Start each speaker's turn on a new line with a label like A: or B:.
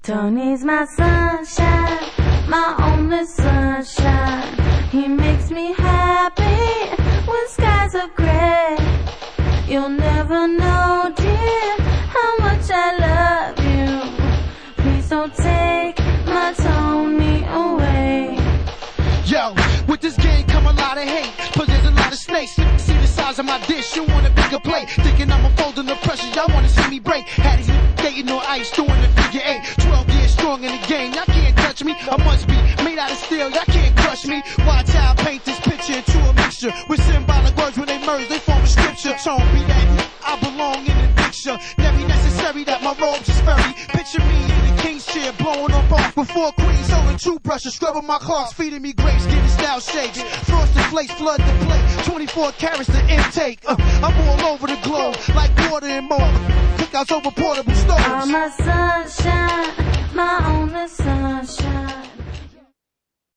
A: Tony's my sunshine, my only sunshine. He makes me happy when skies are gray. You'll never know, dear, how much I love you. Please don't take my Tony away.
B: Yo, with this game come a lot of hate, cause there's a lot of snakes. See the size of my dish, you want a bigger plate. Thinking I'm unfolding the pressure, y'all wanna see me break. Had these dating on ice, doing the figure 8. 12 years strong in the game, y'all can't touch me. I must be made out of steel, y'all can't crush me. Watch how I paint this picture into a mixture with symbolic words. When they merge, they form a scripture. Tone be that I belong in the picture. Never necessary that my robes is furry. Picture me in the king's chair, blowing up off before queens, holding toothbrushes, scrubbing my clocks, feeding me grapes, getting style shakes. Frosted flakes, flood the plate, 24 carats the intake. I'm all over the globe, like water and mold. Cookouts over portable stoves.
A: All my sunshine.